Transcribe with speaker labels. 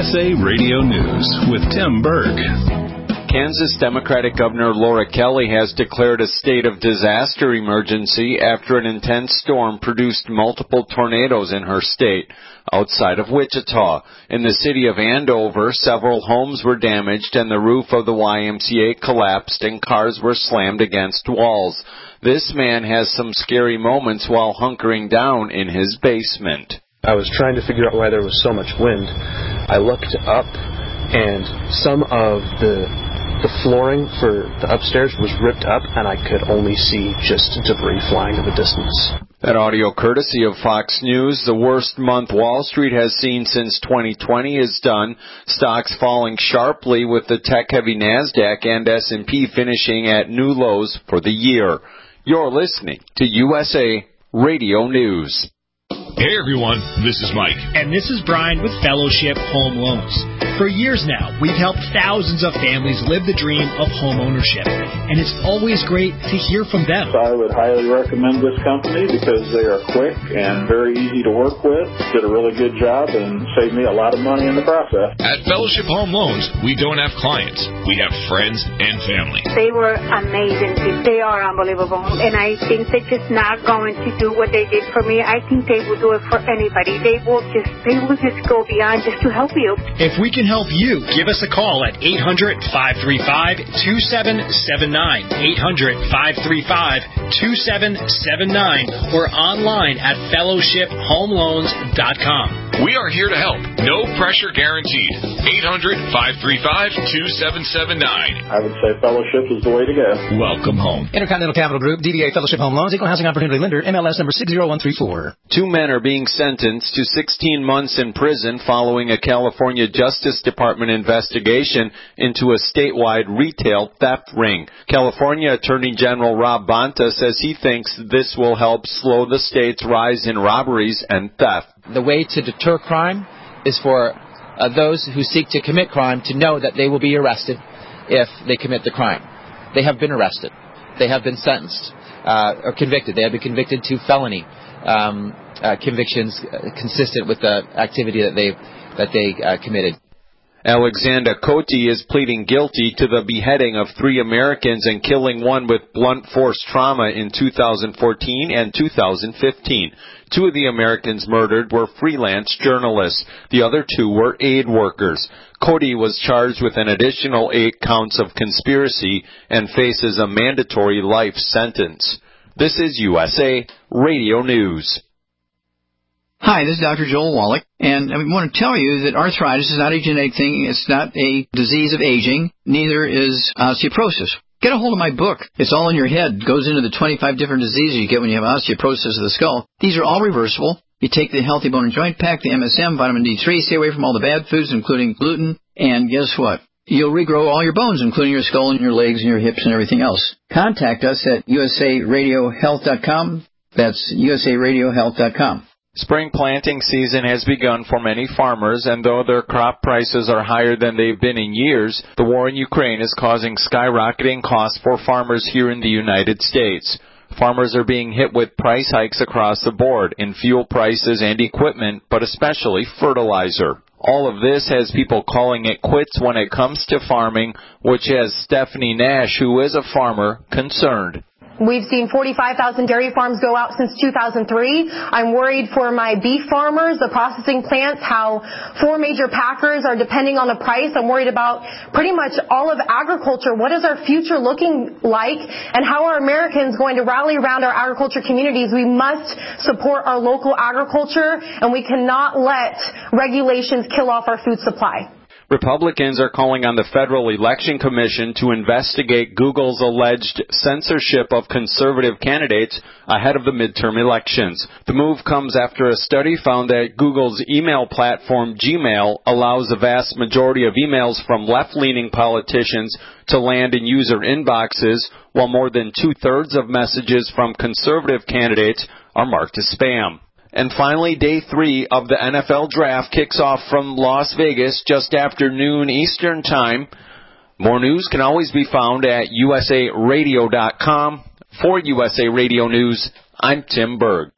Speaker 1: USA Radio News with Tim Berg.
Speaker 2: Kansas Democratic Governor Laura Kelly has declared a state of disaster emergency after an intense storm produced multiple tornadoes in her state. Outside of Wichita, in the city of Andover, several homes were damaged and the roof of the YMCA collapsed and cars were slammed against walls. This man has some scary moments while hunkering down in his basement.
Speaker 3: I was trying to figure out why there was so much wind. I looked up and some of the flooring for the upstairs was ripped up, and I could only see just debris flying in the distance.
Speaker 2: That audio courtesy of Fox News. The worst month Wall Street has seen since 2020 is done. Stocks falling sharply with the tech-heavy NASDAQ and S&P finishing at new lows for the year. You're listening to USA Radio News.
Speaker 4: Hey everyone, this is Mike.
Speaker 5: And this is Brian with Fellowship Home Loans. For years now, we've helped thousands of families live the dream of home ownership. And it's always great to hear from them.
Speaker 6: I would highly recommend this company because they are quick and very easy to work with. Did a really good job and saved me a lot of money in the process.
Speaker 4: At Fellowship Home Loans, we don't have clients. We have friends and family.
Speaker 7: They were amazing. They are unbelievable. And I think they're just not going to do what they did for me. I think they will do it for anybody. They will just go beyond just to help you.
Speaker 5: If we can help you, give us a call at 800-535-2779, 800-535-2779, or online at fellowshiphomeloans.com.
Speaker 4: We are here to help. No pressure guaranteed. 800-535-2779.
Speaker 6: I would say Fellowship is the way to go.
Speaker 4: Welcome home.
Speaker 8: Intercontinental Capital Group, DBA Fellowship Home Loans, Equal Housing Opportunity Lender, MLS number 60134.
Speaker 2: Two men are being sentenced to 16 months in prison following a California Justice Department investigation into a statewide retail theft ring. California Attorney General Rob Bonta says he thinks this will help slow the state's rise in robberies and theft.
Speaker 9: The way to deter crime is for those who seek to commit crime to know that they will be arrested if they commit the crime. They have been arrested. They have been sentenced or convicted. They have been convicted to felony convictions consistent with the activity that they committed.
Speaker 2: Alexander Cote is pleading guilty to the beheading of 3 Americans and killing one with blunt force trauma in 2014 and 2015. 2 of the Americans murdered were freelance journalists. The other 2 were aid workers. Cote was charged with an additional 8 counts of conspiracy and faces a mandatory life sentence. This is USA Radio News.
Speaker 10: Hi, this is Dr. Joel Wallach, and I want to tell you that arthritis is not a genetic thing. It's not a disease of aging. Neither is osteoporosis. Get a hold of my book. It's all in your head. It goes into the 25 different diseases you get when you have osteoporosis of the skull. These are all reversible. You take the Healthy Bone and Joint Pack, the MSM, vitamin D3, stay away from all the bad foods, including gluten, and guess what? You'll regrow all your bones, including your skull and your legs and your hips and everything else. Contact us at usaradiohealth.com. That's usaradiohealth.com.
Speaker 2: Spring planting season has begun for many farmers, and though their crop prices are higher than they've been in years, the war in Ukraine is causing skyrocketing costs for farmers here in the United States. Farmers are being hit with price hikes across the board in fuel prices and equipment, but especially fertilizer. All of this has people calling it quits when it comes to farming, which has Stephanie Nash, who is a farmer, concerned.
Speaker 11: We've seen 45,000 dairy farms go out since 2003. I'm worried for my beef farmers, the processing plants, how 4 major packers are depending on the price. I'm worried about pretty much all of agriculture. What is our future looking like, and how are Americans going to rally around our agriculture communities? We must support our local agriculture, and we cannot let regulations kill off our food supply.
Speaker 2: Republicans are calling on the Federal Election Commission to investigate Google's alleged censorship of conservative candidates ahead of the midterm elections. The move comes after a study found that Google's email platform Gmail allows the vast majority of emails from left-leaning politicians to land in user inboxes, while more than 2/3 of messages from conservative candidates are marked as spam. And finally, Day 3 of the NFL Draft kicks off from Las Vegas just after noon Eastern Time. More news can always be found at usaradio.com. For USA Radio News, I'm Tim Berg.